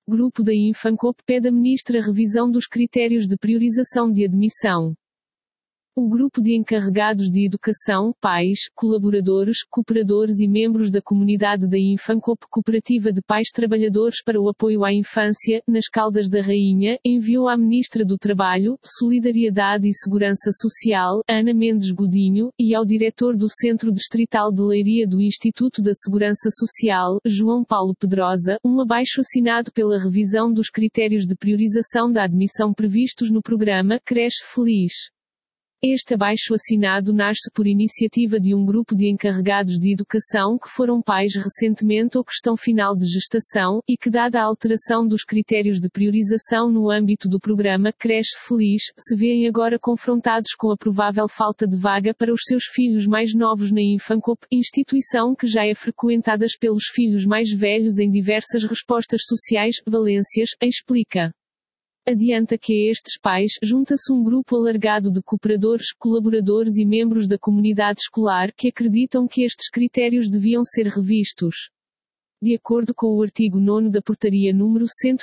Grupo da Infancop pede à Ministra revisão dos critérios de priorização de admissão. O grupo de encarregados de educação, pais, colaboradores, cooperadores e membros da comunidade da Infancop Cooperativa de Pais Trabalhadores para o Apoio à Infância, nas Caldas da Rainha, enviou à Ministra do Trabalho, Solidariedade e Segurança Social, Ana Mendes Godinho, e ao diretor do Centro Distrital de Leiria do Instituto da Segurança Social, João Paulo Pedrosa, um abaixo-assinado pela revisão dos critérios de priorização da admissão previstos no programa Creche Feliz. Este abaixo-assinado nasce por iniciativa de um grupo de encarregados de educação que foram pais recentemente ou que estão final de gestação, e que, dada a alteração dos critérios de priorização no âmbito do programa Creche Feliz, se veem agora confrontados com a provável falta de vaga para os seus filhos mais novos na Infancop, instituição que já é frequentada pelos filhos mais velhos em diversas respostas sociais. Valências, explica. Adianta que a estes pais junta-se um grupo alargado de cooperadores, colaboradores e membros da comunidade escolar que acreditam que estes critérios deviam ser revistos. De acordo com o artigo 9º da Portaria número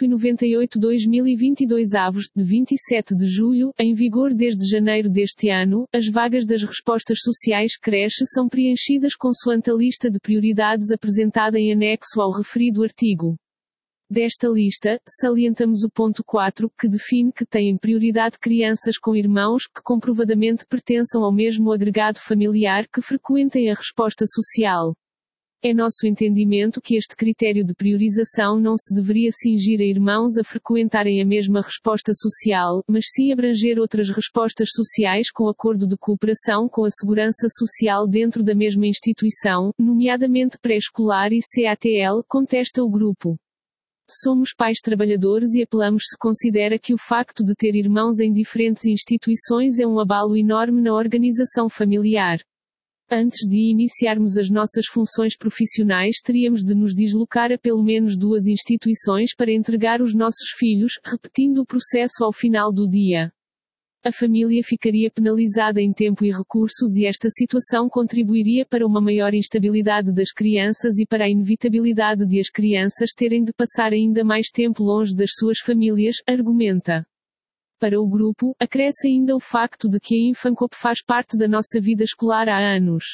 198/2022 de 27 de julho, em vigor desde janeiro deste ano, as vagas das respostas sociais creche são preenchidas consoante a lista de prioridades apresentada em anexo ao referido artigo. Desta lista, salientamos o ponto 4, que define que têm prioridade crianças com irmãos que comprovadamente pertençam ao mesmo agregado familiar que frequentem a resposta social. É nosso entendimento que este critério de priorização não se deveria cingir a irmãos a frequentarem a mesma resposta social, mas sim abranger outras respostas sociais com acordo de cooperação com a segurança social dentro da mesma instituição, nomeadamente pré-escolar e CATL, contesta o grupo. Somos pais trabalhadores e apelamos se considera que o facto de ter irmãos em diferentes instituições é um abalo enorme na organização familiar. Antes de iniciarmos as nossas funções profissionais teríamos de nos deslocar a pelo menos 2 instituições para entregar os nossos filhos, repetindo o processo ao final do dia. A família ficaria penalizada em tempo e recursos e esta situação contribuiria para uma maior instabilidade das crianças e para a inevitabilidade de as crianças terem de passar ainda mais tempo longe das suas famílias, argumenta. Para o grupo, acresce ainda o facto de que a Infancop faz parte da nossa vida escolar há anos.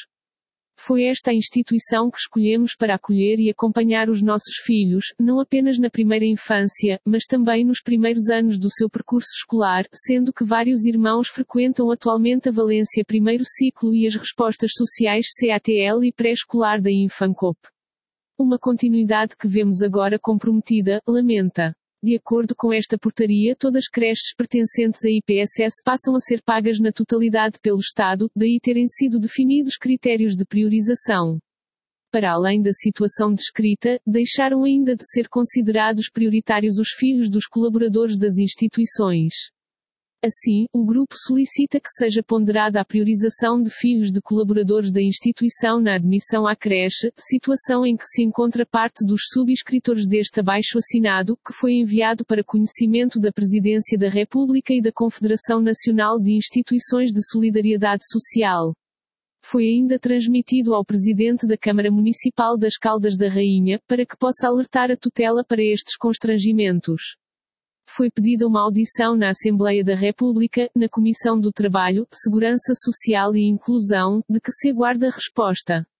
Foi esta a instituição que escolhemos para acolher e acompanhar os nossos filhos, não apenas na primeira infância, mas também nos primeiros anos do seu percurso escolar, sendo que vários irmãos frequentam atualmente a Valência primeiro ciclo e as respostas sociais CATL e pré-escolar da Infancop. Uma continuidade que vemos agora comprometida, lamenta. De acordo com esta portaria, todas as creches pertencentes à IPSS passam a ser pagas na totalidade pelo Estado, daí terem sido definidos critérios de priorização. Para além da situação descrita, deixaram ainda de ser considerados prioritários os filhos dos colaboradores das instituições. Assim, o grupo solicita que seja ponderada a priorização de filhos de colaboradores da instituição na admissão à creche, situação em que se encontra parte dos subscritores deste abaixo-assinado, que foi enviado para conhecimento da Presidência da República e da Confederação Nacional de Instituições de Solidariedade Social. Foi ainda transmitido ao Presidente da Câmara Municipal das Caldas da Rainha, para que possa alertar a tutela para estes constrangimentos. Foi pedida uma audição na Assembleia da República, na Comissão do Trabalho, Segurança Social e Inclusão, de que se aguarda resposta.